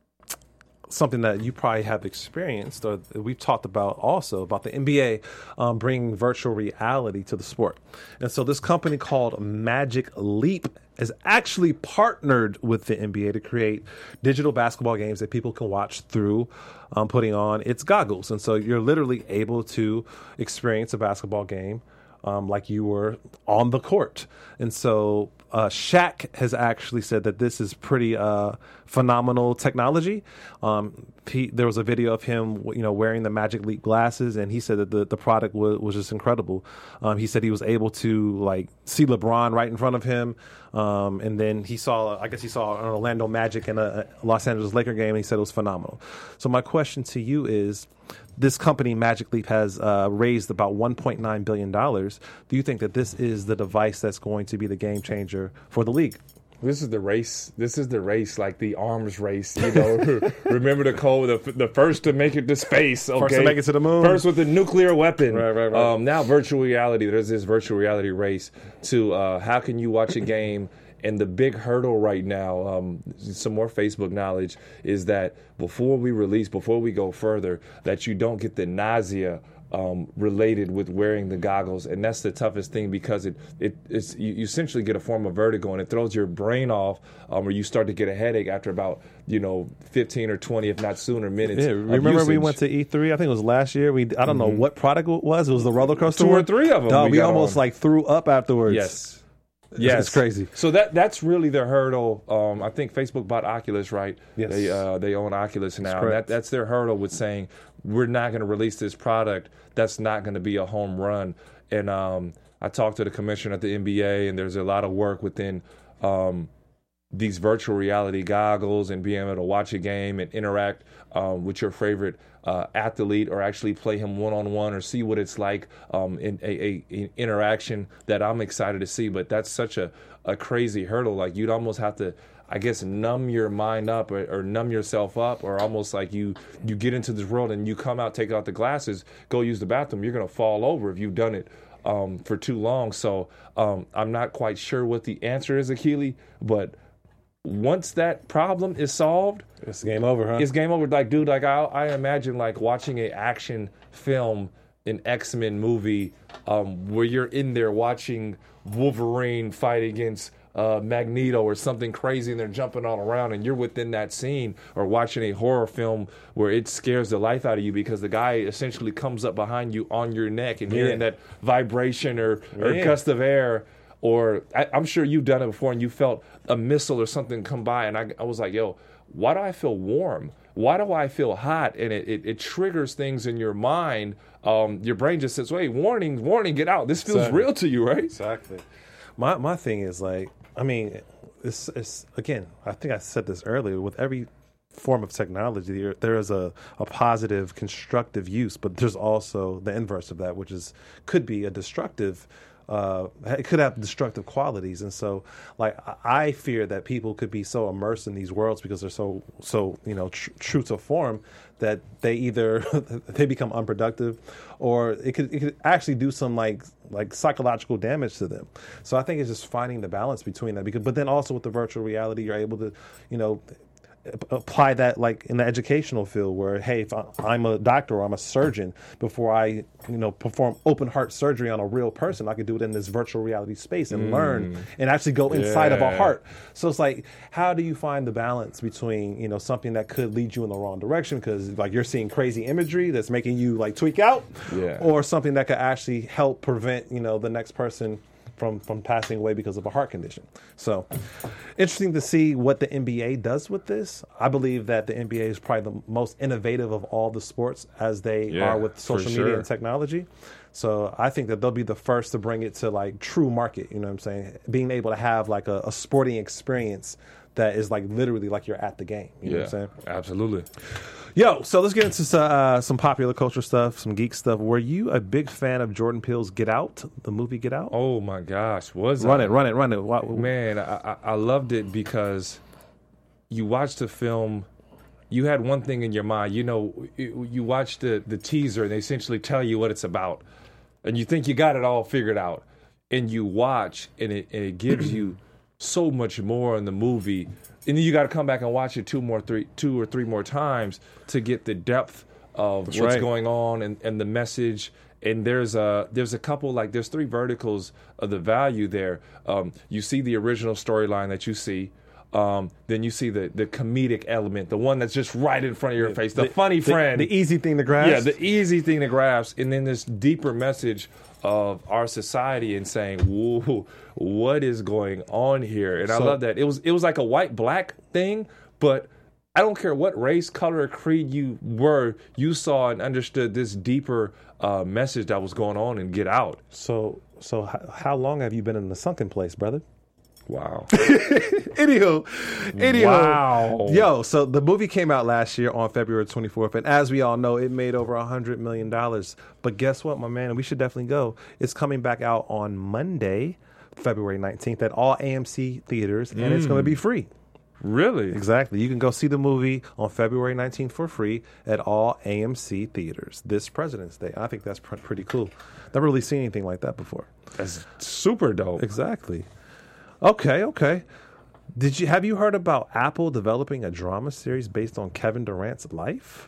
something that you probably have experienced, or we've talked about also, about the N B A um, bringing virtual reality to the sport. And so this company called Magic Leap has actually partnered with the N B A to create digital basketball games that people can watch through um, putting on its goggles. And so you're literally able to experience a basketball game Um, like you were on the court. And so uh, Shaq has actually said that this is pretty uh, phenomenal technology. Um, he, there was a video of him, you know, wearing the Magic Leap glasses, and he said that the, the product was, was just incredible. Um, he said he was able to like see LeBron right in front of him, um, and then he saw, I guess he saw an Orlando Magic and a Los Angeles Laker game, and he said it was phenomenal. So my question to you is, this company, Magic Leap, has uh, raised about one point nine billion dollars. Do you think that this is the device that's going to be the game changer for the league? This is the race. This is the race, like the arms race. You know, remember the code, the, the first to make it to space. Okay? First to make it to the moon. First with the nuclear weapon. Right, right, right. Um, now virtual reality. There's this virtual reality race to uh, how can you watch a game. And the big hurdle right now, um, some more Facebook knowledge, is that before we release, before we go further, that you don't get the nausea um, related with wearing the goggles. And that's the toughest thing, because it, it it's you, you essentially get a form of vertigo, and it throws your brain off, um, or you start to get a headache after about, you know, fifteen or twenty, if not sooner, minutes. Yeah, of remember we usage. went to E three, I think it was last year. We I don't know what product it was. It was the roller coaster Two or one? three of them Dog, we we got almost on. like threw up afterwards. Yes. It's- Yes. It's crazy. So that that's really the hurdle. Um, I think Facebook bought Oculus, right? Yes. They uh, they own Oculus now. And correct. that, that's their hurdle with saying we're not going to release this product. That's not going to be a home run. And um, I talked to the commissioner at the N B A, and there's a lot of work within um, these virtual reality goggles and being able to watch a game and interact um, with your favorite uh, athlete, or actually play him one-on-one, or see what it's like um, in a, a, a interaction that I'm excited to see. But that's such a, a crazy hurdle. Like, you'd almost have to, I guess, numb your mind up, or, or numb yourself up, or almost like you you get into this world and you come out, take out the glasses, go use the bathroom, you're going to fall over if you've done it um, for too long. So um, I'm not quite sure what the answer is, Akili, but once that problem is solved, It's game over, huh? it's game over. Like, dude, like I, I imagine like watching an action film, an X-Men movie, um, where you're in there watching Wolverine fight against uh, Magneto or something crazy, and they're jumping all around, and you're within that scene, or watching a horror film where it scares the life out of you because the guy essentially comes up behind you on your neck, and hearing Yeah. that vibration or, or Yeah. gust of air. Or I, I'm sure you've done it before, and you felt a missile or something come by, and I, I was like, yo, why do I feel warm? Why do I feel hot? And it, it, it triggers things in your mind. Um, your brain just says, wait, warning, warning, get out. This feels Exactly. real to you, right? Exactly. My my thing is like, I mean, it's it's again. I think I said this earlier. With every form of technology, there, there is a, a positive, constructive use, but there's also the inverse of that, which is could be a destructive. Uh, it could have destructive qualities, and so like I I fear that people could be so immersed in these worlds because they're so so you know tr- true to form that they either they become unproductive, or it could it could actually do some like like psychological damage to them. So I think it's just finding the balance between that. Because but then also with the virtual reality, you're able to you know. apply that like in the educational field where, hey, if I, I'm a doctor or I'm a surgeon, before I, you know, perform open heart surgery on a real person, I could do it in this virtual reality space and learn and actually go inside of a Yeah. heart. So it's like, how do you find the balance between, you know, something that could lead you in the wrong direction because like you're seeing crazy imagery that's making you like tweak out, Yeah. or something that could actually help prevent, you know, the next person from from passing away because of a heart condition. So interesting to see what the N B A does with this. I believe that the N B A is probably the most innovative of all the sports as they Yeah, are with for social media sure. and technology. So I think that they'll be the first to bring it to like true market, you know what I'm saying? Being able to have like a, a sporting experience that is like literally like you're at the game. You know what I'm saying? Absolutely. Yo, so let's get into uh, some popular culture stuff, some geek stuff. Were you a big fan of Jordan Peele's Get Out, the movie Get Out? Oh my gosh, was Run I? it, run it, run it. Why- Man, I, I I loved it because you watched the film, you had one thing in your mind. You know, you, you watch the, the teaser and they essentially tell you what it's about. And you think you got it all figured out. And you watch and it, and it gives you so much more in the movie. And then you got to come back and watch it two more, three, two or three more times to get the depth of That's what's right. going on and, and the message. And there's a there's a couple like there's three verticals of the value there. Um, you see the original storyline that you see. Um, then you see the the comedic element, the one that's just right in front of your face, the, funny the, friend, the easy thing to grasp. yeah, the easy thing to grasp, and then this deeper message of our society and saying, "Whoa, what is going on here?" And I So- love that. It was it was like a white black thing, but I don't care what race, color, or creed you were, you saw and understood this deeper uh, message that was going on and Get Out. So, so h- how long have you been in the sunken place, brother? Wow. Anywho, anywho, Wow. yo, so the movie came out last year on February twenty-fourth, and as we all know, it made over a hundred million dollars. But guess what, my man? And we should definitely go. It's coming back out on Monday, February nineteenth, at all A M C theaters, and it's going to be free. Really? Exactly. You can go see the movie on February nineteenth for free at all A M C theaters this President's Day. I think that's pr- pretty cool. Never really seen anything like that before. That's super dope. Exactly. Okay, okay. Did you have you heard about Apple developing a drama series based on Kevin Durant's life?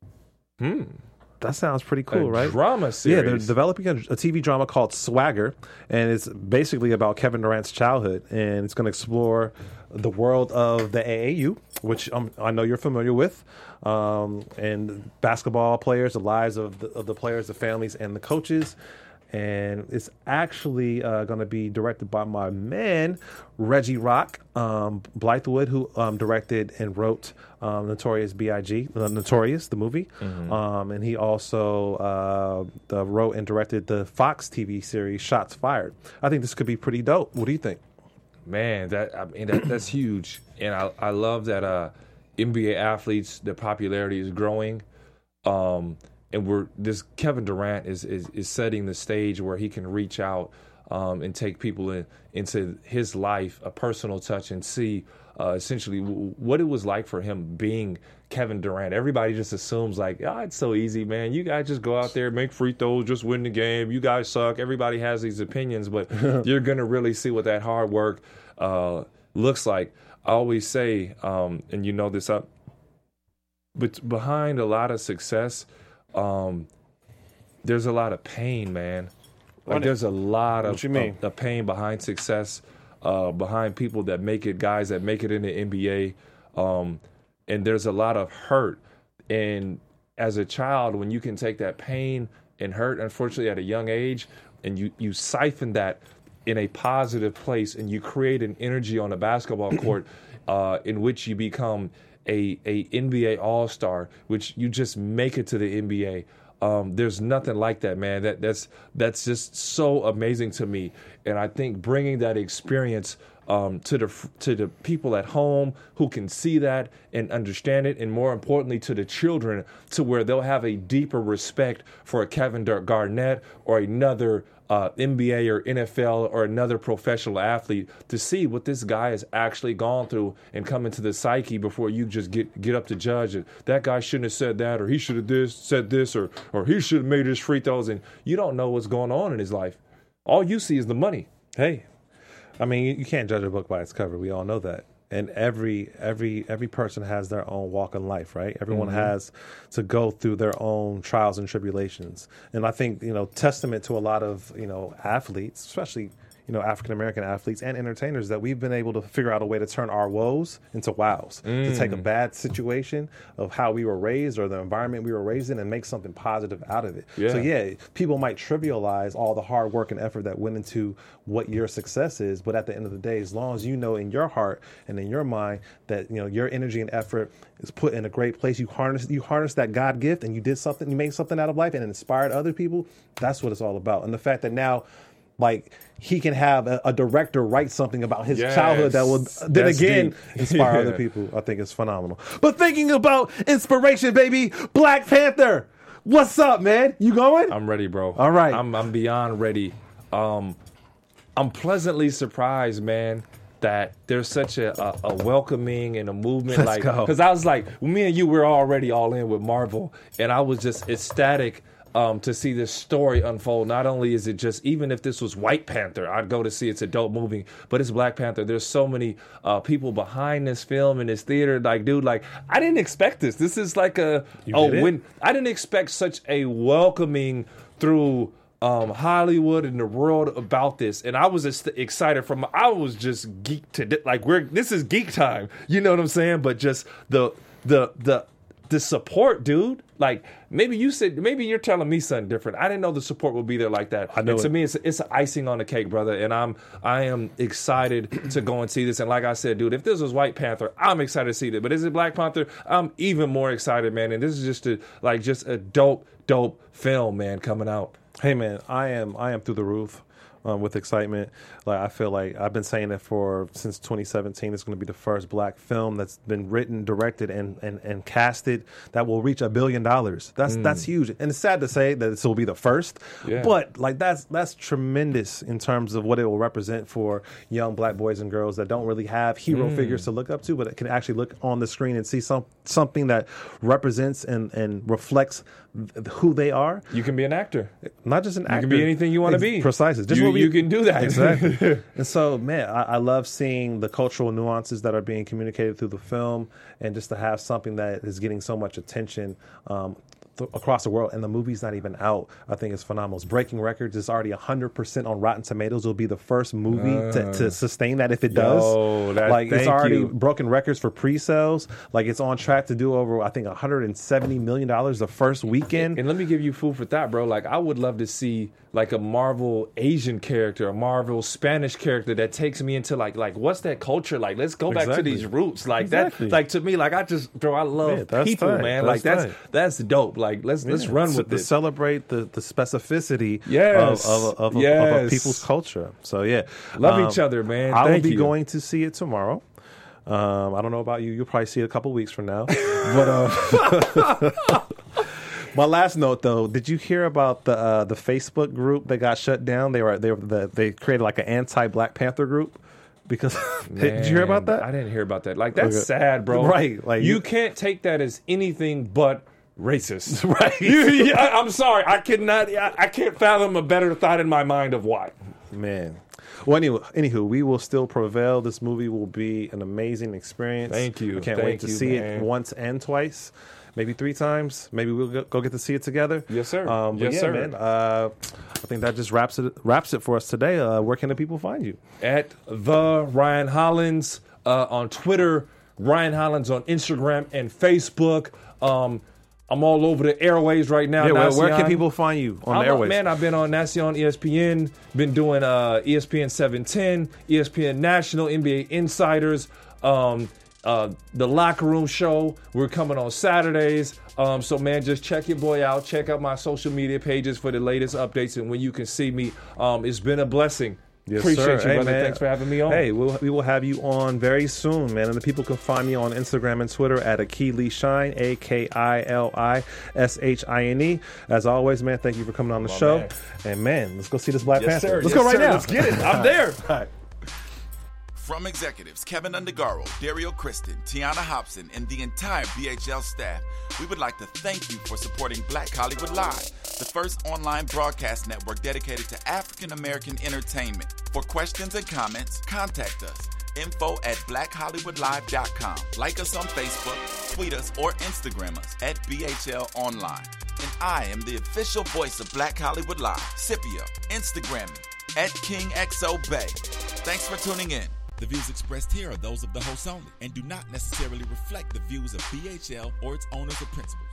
Hmm. That sounds pretty cool, A right? drama Yeah, series. they're developing a, a T V drama called Swagger, and it's basically about Kevin Durant's childhood, and it's going to explore the world of the A A U, which um, I know you're familiar with, um, and basketball players, the lives of the, of the players, the families, and the coaches. And it's actually uh, going to be directed by my man, Reggie Rock, um, Blythewood, who um, directed and wrote um, Notorious B I G, uh, Notorious, the movie. Um, and he also uh, the wrote and directed the Fox T V series Shots Fired. I think this could be pretty dope. What do you think? Man, that I mean that, that's huge, and I I love that uh, N B A athletes, their popularity is growing, um, and we're this Kevin Durant is, is is setting the stage where he can reach out um, and take people in, into his life, a personal touch, and see uh, essentially w- what it was like for him being Kevin Durant. Everybody just assumes like, oh, it's so easy, man. You guys just go out there, make free throws, just win the game. You guys suck. Everybody has these opinions, but you're going to really see what that hard work uh, looks like. I always say, um, and you know this, uh, but behind a lot of success, um, there's a lot of pain, man. Like What there's a lot of, you mean? of, of pain behind success, uh, behind people that make it, guys that make it in the N B A. Um, and there's a lot of hurt. And as a child, when you can take that pain and hurt, unfortunately, at a young age, and you, you siphon that in a positive place, and you create an energy on the basketball court uh, in which you become a, a N B A All-Star, which you just make it to the N B A. Um, there's nothing like that, man. That that's that's just so amazing to me, and I think bringing that experience um, to the to the people at home who can see that and understand it, and more importantly, to the children, to where they'll have a deeper respect for a Kevin Garnett or another uh, N B A or N F L or another professional athlete, to see what this guy has actually gone through and come into the psyche before you just get get up to judge it. That guy shouldn't have said that, or he should have this said this, or or he should have made his free throws, and you don't know what's going on in his life. All you see is the money. Hey, I mean, you, you can't judge a book by its cover. We all know that. And every every every person has their own walk in life, right? Everyone mm-hmm. has to go through their own trials and tribulations. And I think, you know, testament to a lot of, you know, athletes, especially, you know, African-American athletes and entertainers, that we've been able to figure out a way to turn our woes into wows, mm. to take a bad situation of how we were raised or the environment we were raised in and make something positive out of it. Yeah. So, yeah, people might trivialize all the hard work and effort that went into what your success is, but at the end of the day, as long as you know in your heart and in your mind that, you know, your energy and effort is put in a great place, you harness you harness that God gift and you did something, you made something out of life and inspired other people, that's what it's all about. And the fact that now, like, he can have a, a director write something about his yes, childhood that will then again deep. inspire yeah. other people, I think it's phenomenal. But thinking about inspiration, baby, Black Panther, what's up, man? You going? I'm ready, bro. All right. I'm, I'm beyond ready. Um, I'm pleasantly surprised, man, that there's such a, a, a welcoming and a movement. Let's like, go. Because I was like, me and you were already all in with Marvel, and I was just ecstatic Um, to see this story unfold. Not only is it just, even if this was White Panther, I'd go to see, it's a dope movie, but it's Black Panther. There's so many uh, people behind this film and this theater. Like, dude, like, I didn't expect this. This is like a, You oh, did it? when I didn't expect such a welcoming through um, Hollywood and the world about this. And I was just excited from, I was just geek to, like, we're, this is geek time. You know what I'm saying? But just the, the, the, the support, dude. Like, maybe you said, maybe you're telling me something different. I didn't know the support would be there like that. I know and to it. me, it's it's icing on the cake, brother. And I'm I am excited to go and see this. And like I said, dude, if this was White Panther, I'm excited to see it. But is it Black Panther? I'm even more excited, man. And this is just a like just a dope, dope film, man, coming out. Hey, man, I am I am through the roof. Um, with excitement. Like, I feel like I've been saying it for since twenty seventeen. It's going to be the first Black film that's been written, directed, and and, and casted that will reach a billion dollars. That's mm. that's huge, and it's sad to say that this will be the first. Yeah. But like that's that's tremendous in terms of what it will represent for young Black boys and girls that don't really have hero mm. figures to look up to, but it can actually look on the screen and see some something that represents and and reflects th- who they are. You can be an actor. Not just an actor. You can be anything you want to be. Precisely. Just you, what we, you can do that. Exactly. And so, man, I, I love seeing the cultural nuances that are being communicated through the film, and just to have something that is getting so much attention um, th- across the world, and the movie's not even out, I think is phenomenal. It's breaking records. It's already one hundred percent on Rotten Tomatoes. It'll be the first movie uh, to, to sustain that if it does. Yo, that, like, it's thank already you. broken records for pre-sales. Like, it's on track to do over, I think, one hundred seventy million dollars the first weekend. And let me give you food for thought, bro. Like, I would love to see like a Marvel Asian character, a Marvel Spanish character that takes me into like, like what's that culture like? Let's go back Exactly. to these roots. Like Exactly. that, like to me, like I just, bro, I love Yeah, that's people, tight. man. That's like that's tight. that's dope. Like let's let's Yeah, run to, with to this. celebrate the, the specificity Yes. of, of, of, of, Yes. of a people's culture. So, yeah. Love Um, each other, man. I will Thank be you. going to see it tomorrow. Um, I don't know about you. You'll probably see it a couple weeks from now. But um, My last note, though, did you hear about the uh, the Facebook group that got shut down? They were they were the, they created like an anti-Black Panther group because did you hear about that? I didn't hear about that. Like that's Okay. sad, bro. Right, like you, you- can't take that as anything but racist. Right. You, yeah, I- I'm sorry. I cannot. I, I can't fathom a better thought in my mind of why. Man. Well, anyway, anywho, we will still prevail. This movie will be an amazing experience. Thank you. I can't Thank wait to you, see man. it once and twice, maybe three times. Maybe we'll go, go get to see it together. Yes, sir. Um, but Yes, yeah, sir. man. Uh, I think that just wraps it wraps it for us today. Uh, where can the people find you? At the Ryan Hollins uh, on Twitter, Ryan Hollins on Instagram and Facebook. Um, I'm all over the airways right now. Yeah, where, where can Nacion. people find you on I'm the a- airways? Man, I've been on Nacion E S P N, been doing uh, E S P N seven ten, E S P N National, N B A Insiders, um, uh, the Locker Room Show. We're coming on Saturdays. Um, so, man, just check your boy out. Check out my social media pages for the latest updates and when you can see me. Um, it's been a blessing. Yes, Appreciate sir. you, Hey, brother. man. Thanks for having me on. Hey, we'll, we will have you on very soon, man. And the people can find me on Instagram and Twitter at Akili Shine, A K I L I S H I N E. As always, man, thank you for coming on the My show. man. And, man, let's go see this Black Yes, Panther. sir. Let's Yes, go right sir. now. Let's get it. I'm there. All right. From executives Kevin Undergaro, Dario Kristen, Tiana Hobson, and the entire B H L staff, we would like to thank you for supporting Black Hollywood Live, the first online broadcast network dedicated to African American entertainment. For questions and comments, contact us. Info at black hollywood live dot com. Like us on Facebook, tweet us, or Instagram us at B H L Online. And I am the official voice of Black Hollywood Live, Scipio. Instagram me at King X O Bay. Thanks for tuning in. The views expressed here are those of the host only and do not necessarily reflect the views of B H L or its owners or principals.